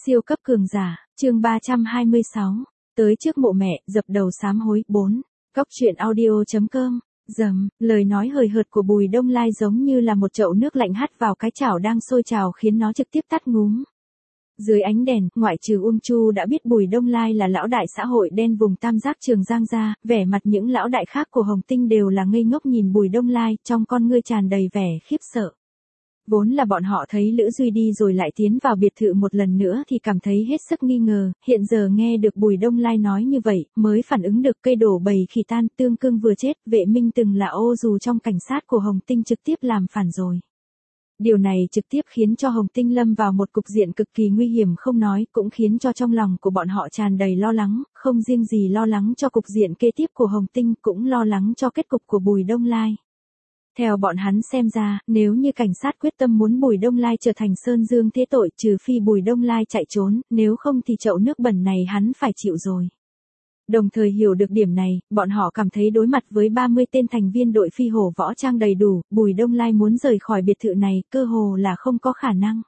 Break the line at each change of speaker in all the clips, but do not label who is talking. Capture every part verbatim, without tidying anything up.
Siêu cấp cường giả, chương ba trăm hai mươi sáu, tới trước mộ mẹ, dập đầu sám hối, bốn. Cóc truyện audio.com, dầm, lời nói hời hợt của Bùi Đông Lai giống như là một chậu nước lạnh hắt vào cái chảo đang sôi trào khiến nó trực tiếp tắt ngúm. Dưới ánh đèn, ngoại trừ Uông Chu đã biết Bùi Đông Lai là lão đại xã hội đen vùng Tam Giác Trường Giang ra, vẻ mặt những lão đại khác của Hồng Tinh đều là ngây ngốc nhìn Bùi Đông Lai, trong con ngươi tràn đầy vẻ khiếp sợ. Vốn là bọn họ thấy Lữ Duy đi rồi lại tiến vào biệt thự một lần nữa thì cảm thấy hết sức nghi ngờ, hiện giờ nghe được Bùi Đông Lai nói như vậy, mới phản ứng được cây đổ bầy khỉ tan, Tương Cương vừa chết, Vệ Minh từng là ô dù trong cảnh sát của Hồng Tinh trực tiếp làm phản rồi. Điều này trực tiếp khiến cho Hồng Tinh lâm vào một cục diện cực kỳ nguy hiểm không nói, cũng khiến cho trong lòng của bọn họ tràn đầy lo lắng, không riêng gì lo lắng cho cục diện kế tiếp của Hồng Tinh, cũng lo lắng cho kết cục của Bùi Đông Lai. Theo bọn hắn xem ra, nếu như cảnh sát quyết tâm muốn Bùi Đông Lai trở thành Sơn Dương thế tội, trừ phi Bùi Đông Lai chạy trốn, nếu không thì chậu nước bẩn này hắn phải chịu rồi. Đồng thời hiểu được điểm này, bọn họ cảm thấy đối mặt với ba mươi tên thành viên đội phi hổ võ trang đầy đủ, Bùi Đông Lai muốn rời khỏi biệt thự này, cơ hồ là không có khả năng.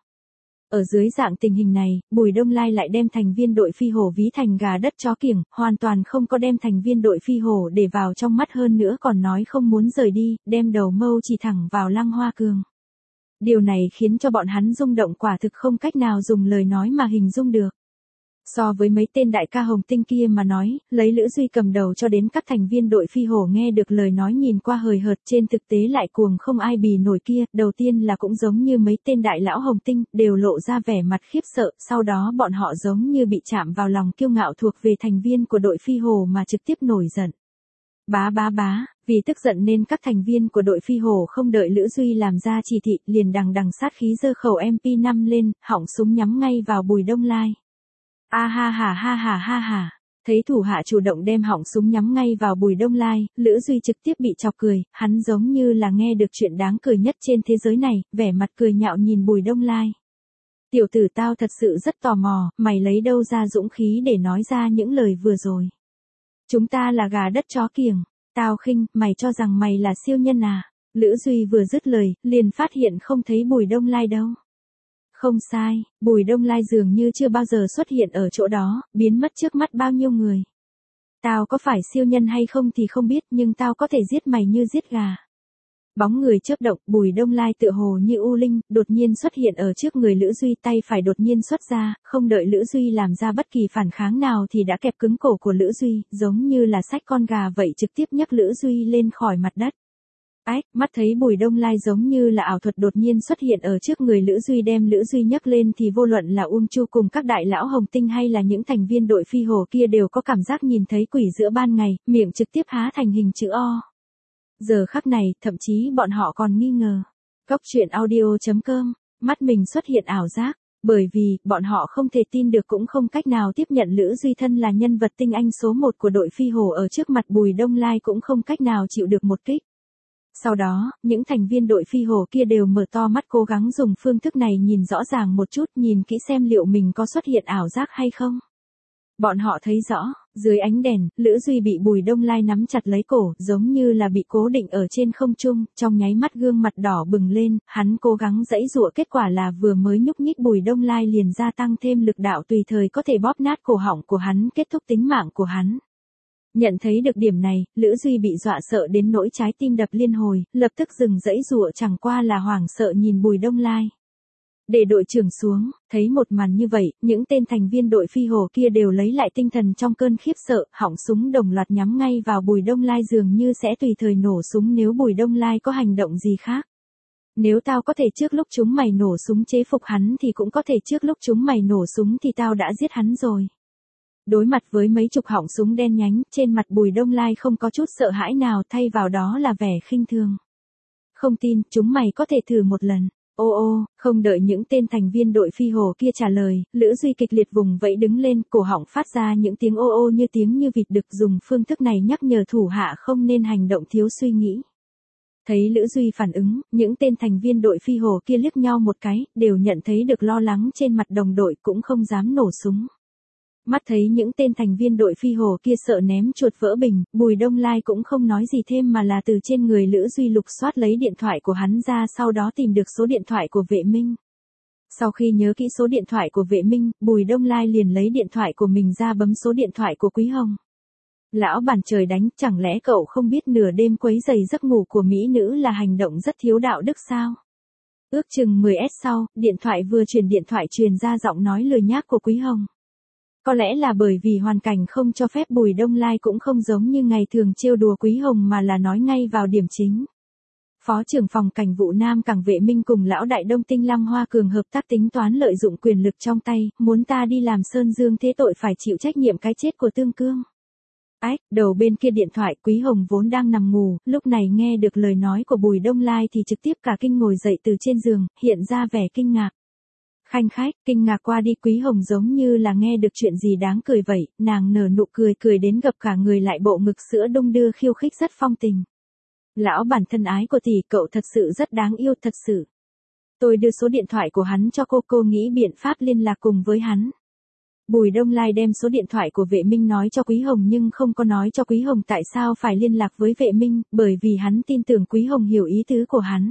Ở dưới dạng tình hình này, Bùi Đông Lai lại đem thành viên đội phi hổ ví thành gà đất chó kiểng, hoàn toàn không có đem thành viên đội phi hổ để vào trong mắt, hơn nữa còn nói không muốn rời đi, đem đầu mâu chỉ thẳng vào Lăng Hoa Cường. Điều này khiến cho bọn hắn rung động, quả thực không cách nào dùng lời nói mà hình dung được. So với mấy tên đại ca Hồng Tinh kia mà nói, lấy Lữ Duy cầm đầu cho đến các thành viên đội phi hổ nghe được lời nói nhìn qua hời hợt, trên thực tế lại cuồng không ai bì nổi kia, đầu tiên là cũng giống như mấy tên đại lão Hồng Tinh, đều lộ ra vẻ mặt khiếp sợ, sau đó bọn họ giống như bị chạm vào lòng kiêu ngạo thuộc về thành viên của đội phi hổ mà trực tiếp nổi giận. Bá bá bá, vì tức giận nên các thành viên của đội phi hổ không đợi Lữ Duy làm ra chỉ thị, liền đằng đằng sát khí giơ khẩu em pê năm lên, họng súng nhắm ngay vào Bùi Đông Lai. A ha ha ha ha ha ha. Thấy thủ hạ chủ động đem họng súng nhắm ngay vào Bùi Đông Lai, Lữ Duy trực tiếp bị chọc cười, hắn giống như là nghe được chuyện đáng cười nhất trên thế giới này, vẻ mặt cười nhạo nhìn Bùi Đông Lai. Tiểu tử, tao thật sự rất tò mò, mày lấy đâu ra dũng khí để nói ra những lời vừa rồi. Chúng ta là gà đất chó kiểng, tao khinh, mày cho rằng mày là siêu nhân à? Lữ Duy vừa dứt lời, liền phát hiện không thấy Bùi Đông Lai đâu. Không sai, Bùi Đông Lai dường như chưa bao giờ xuất hiện ở chỗ đó, biến mất trước mắt bao nhiêu người. Tao có phải siêu nhân hay không thì không biết, nhưng tao có thể giết mày như giết gà. Bóng người chớp động, Bùi Đông Lai tựa hồ như u linh, đột nhiên xuất hiện ở trước người Lữ Duy, tay phải đột nhiên xuất ra, không đợi Lữ Duy làm ra bất kỳ phản kháng nào thì đã kẹp cứng cổ của Lữ Duy, giống như là xách con gà vậy, trực tiếp nhấc Lữ Duy lên khỏi mặt đất. Ách, mắt thấy Bùi Đông Lai giống như là ảo thuật đột nhiên xuất hiện ở trước người Lữ Duy, đem Lữ Duy nhấc lên thì vô luận là Uông Chu cùng các đại lão Hồng Tinh hay là những thành viên đội phi hổ kia đều có cảm giác nhìn thấy quỷ giữa ban ngày, miệng trực tiếp há thành hình chữ O. Giờ khắc này, thậm chí bọn họ còn nghi ngờ. Cóc truyện audio.com, mắt mình xuất hiện ảo giác, bởi vì, bọn họ không thể tin được cũng không cách nào tiếp nhận Lữ Duy thân là nhân vật tinh anh số một của đội phi hổ ở trước mặt Bùi Đông Lai cũng không cách nào chịu được một kích. Sau đó, những thành viên đội phi hổ kia đều mở to mắt cố gắng dùng phương thức này nhìn rõ ràng một chút, nhìn kỹ xem liệu mình có xuất hiện ảo giác hay không. Bọn họ thấy rõ, dưới ánh đèn, Lữ Duy bị Bùi Đông Lai nắm chặt lấy cổ, giống như là bị cố định ở trên không trung, trong nháy mắt gương mặt đỏ bừng lên, hắn cố gắng giãy giụa, kết quả là vừa mới nhúc nhích Bùi Đông Lai liền gia tăng thêm lực đạo tùy thời có thể bóp nát cổ họng của hắn, kết thúc tính mạng của hắn. Nhận thấy được điểm này, Lữ Duy bị dọa sợ đến nỗi trái tim đập liên hồi, lập tức dừng giãy giụa, chẳng qua là hoảng sợ nhìn Bùi Đông Lai. Để đội trưởng xuống, thấy một màn như vậy, những tên thành viên đội phi hổ kia đều lấy lại tinh thần trong cơn khiếp sợ, họng súng đồng loạt nhắm ngay vào Bùi Đông Lai, dường như sẽ tùy thời nổ súng nếu Bùi Đông Lai có hành động gì khác. Nếu tao có thể trước lúc chúng mày nổ súng chế phục hắn thì cũng có thể trước lúc chúng mày nổ súng thì tao đã giết hắn rồi. Đối mặt với mấy chục họng súng đen nhánh, trên mặt Bùi Đông Lai không có chút sợ hãi nào, thay vào đó là vẻ khinh thường. Không tin, chúng mày có thể thử một lần. Ô ô, không đợi những tên thành viên đội phi hổ kia trả lời, Lữ Duy kịch liệt vùng vẫy đứng lên, cổ họng phát ra những tiếng ô ô như tiếng như vịt đực, dùng phương thức này nhắc nhở thủ hạ không nên hành động thiếu suy nghĩ. Thấy Lữ Duy phản ứng, những tên thành viên đội phi hổ kia liếc nhau một cái, đều nhận thấy được lo lắng trên mặt đồng đội, cũng không dám nổ súng. Mắt thấy những tên thành viên đội phi hổ kia sợ ném chuột vỡ bình, Bùi Đông Lai cũng không nói gì thêm mà là từ trên người Lữ Duy lục soát lấy điện thoại của hắn ra, sau đó tìm được số điện thoại của Vệ Minh. Sau khi nhớ kỹ số điện thoại của Vệ Minh, Bùi Đông Lai liền lấy điện thoại của mình ra bấm số điện thoại của Quý Hồng. Lão bản trời đánh, chẳng lẽ cậu không biết nửa đêm quấy rầy giấc ngủ của mỹ nữ là hành động rất thiếu đạo đức sao? Ước chừng mười phút sau, điện thoại vừa truyền điện thoại truyền ra giọng nói lười nhác của Quý Hồng. Có lẽ là bởi vì hoàn cảnh không cho phép Bùi Đông Lai cũng không giống như ngày thường trêu đùa Quý Hồng mà là nói ngay vào điểm chính. Phó trưởng phòng cảnh vụ Nam Cảng Vệ Minh cùng lão đại Đông Tinh Lăng Hoa Cường hợp tác tính toán lợi dụng quyền lực trong tay, muốn ta đi làm Sơn Dương thế tội phải chịu trách nhiệm cái chết của Tương Cương. Ách, đầu bên kia điện thoại Quý Hồng vốn đang nằm ngủ, lúc này nghe được lời nói của Bùi Đông Lai thì trực tiếp cả kinh ngồi dậy từ trên giường, hiện ra vẻ kinh ngạc. Khanh khách, kinh ngạc qua đi Quý Hồng giống như là nghe được chuyện gì đáng cười vậy, nàng nở nụ cười cười đến gập cả người lại bộ ngực sữa đung đưa khiêu khích rất phong tình. Lão bản thân ái của tỷ, cậu thật sự rất đáng yêu thật sự. Tôi đưa số điện thoại của hắn cho cô, cô nghĩ biện pháp liên lạc cùng với hắn. Bùi Đông Lai đem số điện thoại của Vệ Minh nói cho Quý Hồng nhưng không có nói cho Quý Hồng tại sao phải liên lạc với Vệ Minh, bởi vì hắn tin tưởng Quý Hồng hiểu ý tứ của hắn.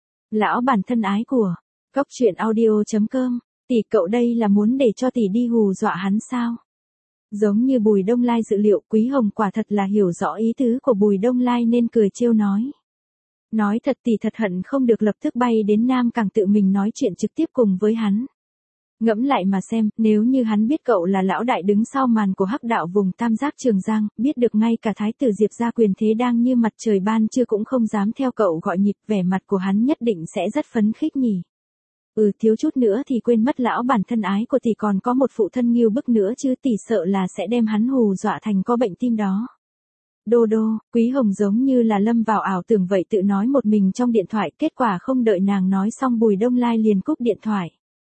Lão bản thân ái của Cóc Truyện Audio chấm com, tỷ cậu đây là muốn để cho tỷ đi hù dọa hắn sao? Giống như Bùi Đông Lai dự liệu, Quý Hồng quả thật là hiểu rõ ý tứ của Bùi Đông Lai nên cười trêu nói. Nói thật tỷ thật hận không được lập tức bay đến Nam Cảng tự mình nói chuyện trực tiếp cùng với hắn. Ngẫm lại mà xem, nếu như hắn biết cậu là lão đại đứng sau màn của hắc đạo vùng Tam Giác Trường Giang, biết được ngay cả thái tử Diệp gia quyền thế đang như mặt trời ban trưa cũng không dám theo cậu gọi nhịp, vẻ mặt của hắn nhất định sẽ rất phấn khích nhỉ. Ừ, thiếu chút nữa thì quên mất lão bản thân ái của tỷ còn có một phụ thân nghiêu bức nữa chứ, tỷ sợ là sẽ đem hắn hù dọa thành có bệnh tim đó. Đô đô, Quý Hồng giống như là lâm vào ảo tưởng vậy, tự nói một mình trong điện thoại, kết quả không đợi nàng nói xong Bùi Đông Lai liền cúp điện thoại.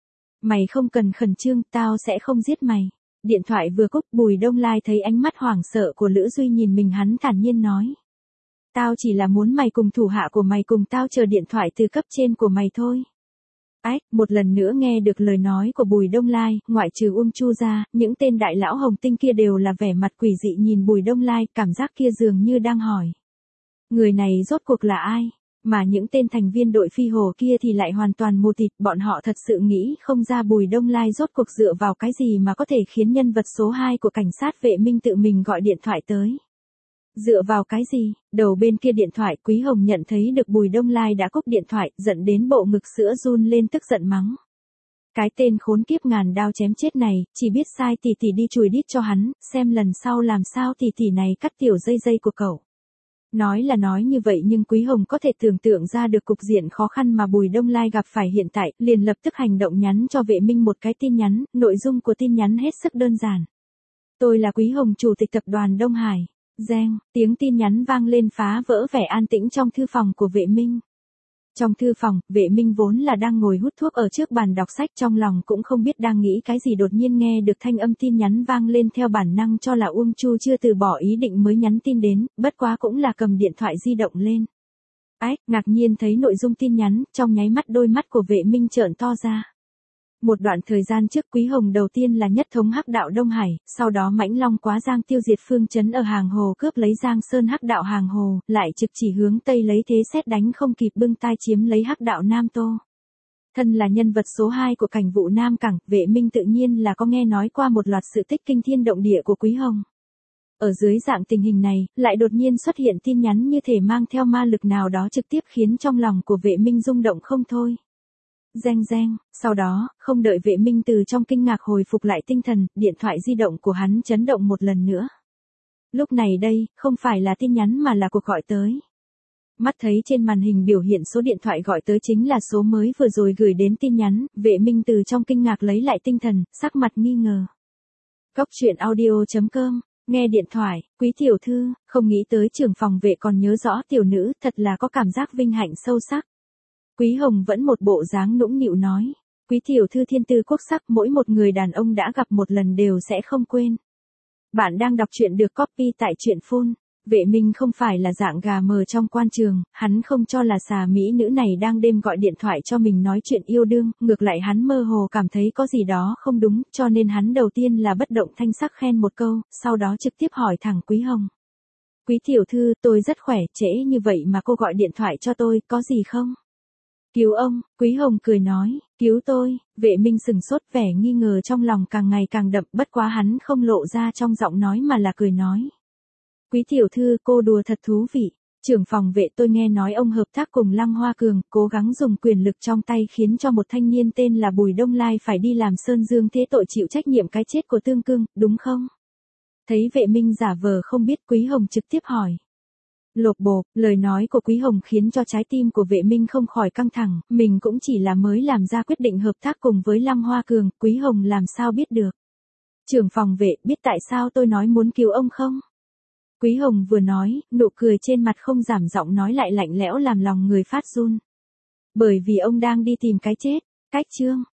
Mày không cần khẩn trương, tao sẽ không giết mày. Điện thoại vừa cúp, Bùi Đông Lai thấy ánh mắt hoảng sợ của Lữ Duy nhìn mình, hắn thản nhiên nói. Tao chỉ là muốn mày cùng thủ hạ của mày cùng tao chờ điện thoại từ cấp trên của mày thôi. Ách, một lần nữa nghe được lời nói của Bùi Đông Lai, ngoại trừ Uông Chu ra, những tên đại lão Hồng Tinh kia đều là vẻ mặt quỷ dị nhìn Bùi Đông Lai, cảm giác kia dường như đang hỏi. Người này rốt cuộc là ai? Mà những tên thành viên đội phi hồ kia thì lại hoàn toàn mù tịt, bọn họ thật sự nghĩ không ra Bùi Đông Lai rốt cuộc dựa vào cái gì mà có thể khiến nhân vật số hai của cảnh sát Vệ Minh tự mình gọi điện thoại tới. Dựa vào cái gì? Đầu bên kia điện thoại Quý Hồng nhận thấy được Bùi Đông Lai đã cúp điện thoại, giận đến bộ ngực sữa run lên tức giận mắng. Cái tên khốn kiếp ngàn đao chém chết này, chỉ biết sai tỷ tỷ đi chùi đít cho hắn, xem lần sau làm sao tỷ tỷ này cắt tiểu dây dây của cậu. Nói là nói như vậy nhưng Quý Hồng có thể tưởng tượng ra được cục diện khó khăn mà Bùi Đông Lai gặp phải hiện tại, liền lập tức hành động nhắn cho Vệ Minh một cái tin nhắn, nội dung của tin nhắn hết sức đơn giản. Tôi là Quý Hồng, chủ tịch tập đoàn Đông Hải. Reng, tiếng tin nhắn vang lên phá vỡ vẻ an tĩnh trong thư phòng của Vệ Minh. Trong thư phòng, Vệ Minh vốn là đang ngồi hút thuốc ở trước bàn đọc sách, trong lòng cũng không biết đang nghĩ cái gì, đột nhiên nghe được thanh âm tin nhắn vang lên, theo bản năng cho là Uông Chu chưa từ bỏ ý định mới nhắn tin đến, bất quá cũng là cầm điện thoại di động lên. Ách, ngạc nhiên thấy nội dung tin nhắn, trong nháy mắt đôi mắt của Vệ Minh trợn to ra. Một đoạn thời gian trước Quý Hồng đầu tiên là nhất thống hắc đạo Đông Hải, sau đó Mãnh Long quá Giang tiêu diệt Phương Chấn ở Hàng Hồ, cướp lấy Giang Sơn hắc đạo Hàng Hồ, lại trực chỉ hướng Tây lấy thế xét đánh không kịp bưng tai chiếm lấy hắc đạo Nam Tô. Thân là nhân vật số hai của cảnh vụ Nam Cảng, Vệ Minh tự nhiên là có nghe nói qua một loạt sự tích kinh thiên động địa của Quý Hồng. Ở dưới dạng tình hình này, lại đột nhiên xuất hiện tin nhắn như thể mang theo ma lực nào đó, trực tiếp khiến trong lòng của Vệ Minh rung động không thôi. Reng reng, sau đó, không đợi Vệ Minh từ trong kinh ngạc hồi phục lại tinh thần, điện thoại di động của hắn chấn động một lần nữa. Lúc này đây, không phải là tin nhắn mà là cuộc gọi tới. Mắt thấy trên màn hình biểu hiện số điện thoại gọi tới chính là số mới vừa rồi gửi đến tin nhắn, Vệ Minh từ trong kinh ngạc lấy lại tinh thần, sắc mặt nghi ngờ. Cóc Truyện Audio chấm com, nghe điện thoại, Quý tiểu thư, không nghĩ tới trưởng phòng Vệ còn nhớ rõ tiểu nữ, thật là có cảm giác vinh hạnh sâu sắc. Quý Hồng vẫn một bộ dáng nũng nịu nói, Quý tiểu thư thiên tư quốc sắc, mỗi một người đàn ông đã gặp một lần đều sẽ không quên. Bạn đang đọc truyện được copy tại truyện phun. Vệ Minh không phải là dạng gà mờ trong quan trường, hắn không cho là xà mỹ nữ này đang đêm gọi điện thoại cho mình nói chuyện yêu đương, ngược lại hắn mơ hồ cảm thấy có gì đó không đúng, cho nên hắn đầu tiên là bất động thanh sắc khen một câu, sau đó trực tiếp hỏi thẳng Quý Hồng. Quý tiểu thư, tôi rất khỏe, trễ như vậy mà cô gọi điện thoại cho tôi, có gì không? Cứu ông, Quý Hồng cười nói, Cứu tôi, vệ minh sừng sốt, vẻ nghi ngờ trong lòng càng ngày càng đậm, bất quá hắn không lộ ra trong giọng nói mà là cười nói. Quý tiểu thư, cô đùa thật thú vị. Trưởng phòng vệ, tôi nghe nói ông hợp tác cùng Lăng Hoa Cường, cố gắng dùng quyền lực trong tay khiến cho một thanh niên tên là Bùi Đông Lai phải đi làm sơn dương thế tội, chịu trách nhiệm cái chết của Tương Cương, đúng không? Thấy vệ minh giả vờ không biết, Quý Hồng trực tiếp hỏi. Lột bột, lời nói của Quý Hồng khiến cho trái tim của vệ minh không khỏi căng thẳng, mình cũng chỉ là mới làm ra quyết định hợp tác cùng với Lăng Hoa Cường, Quý Hồng làm sao biết được. Trưởng phòng vệ, biết tại sao tôi nói muốn cứu ông không? Quý Hồng vừa nói, nụ cười trên mặt không giảm, giọng nói lại lạnh lẽo làm lòng người phát run. Bởi vì ông đang đi tìm cái chết. Cách chương